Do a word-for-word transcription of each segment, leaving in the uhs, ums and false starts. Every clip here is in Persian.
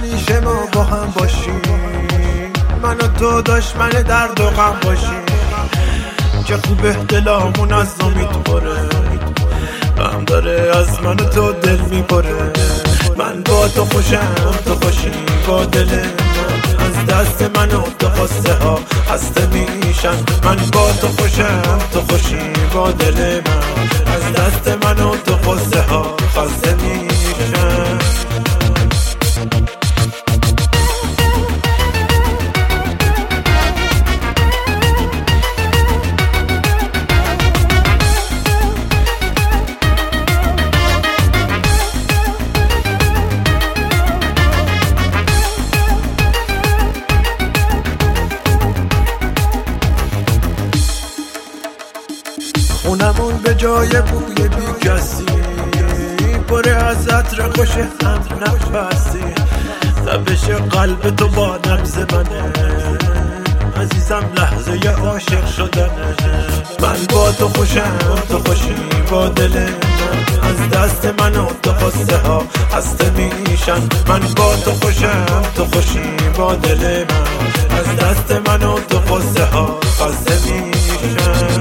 همیشه ما با هم باشیم، من و تو دشمن درد و غم باشیم. چه خوبه دلامون از امید پره، غم داره از من و تو دل میپره. من با تو خوشم تو خوشی با دل من، از دست من و تو خسته ها خسته میشن. من با تو خوشم تو خوشی با دل من، از دست من و تو خسته ها خسته میشن. خونمون به جای بوی بی کسی، پره از عطر خوش هم نفسی. تپش قلب تو با نبض منه، عزیزم لحظه عاشق شدنه. من با تو خوشم تو خوشی با دل من، از دست من و تو خسته ها خسته میشن. من با تو خوشم تو خوشی با دل من، از دست من و تو خسته ها خسته میشن.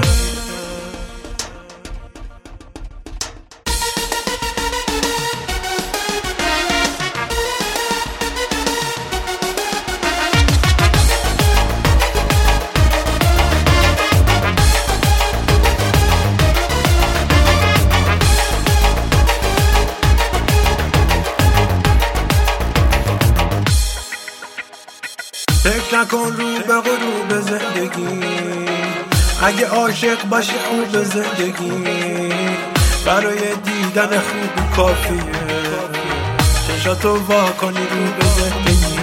فکر نکن رو به غروب زندگی، اگه عاشق باشی خوب زندگی. برای دیدن خوب کافیه، چشاتو وا کنی رو به زندگی.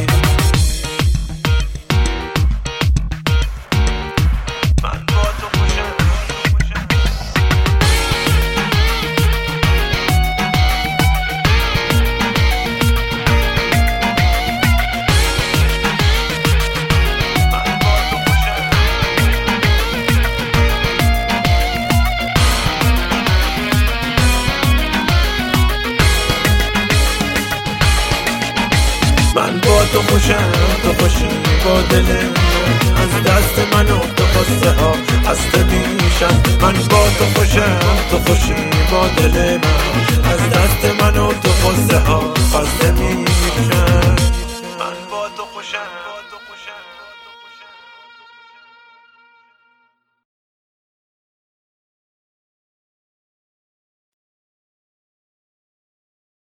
من با تو خوشم تو خوشی با دل من، از دست من و تو خسته ها خسته میشن. من با تو خوشم تو خوشی با دل من، از دست من و تو خسته ها خسته میشن. من با تو خوشم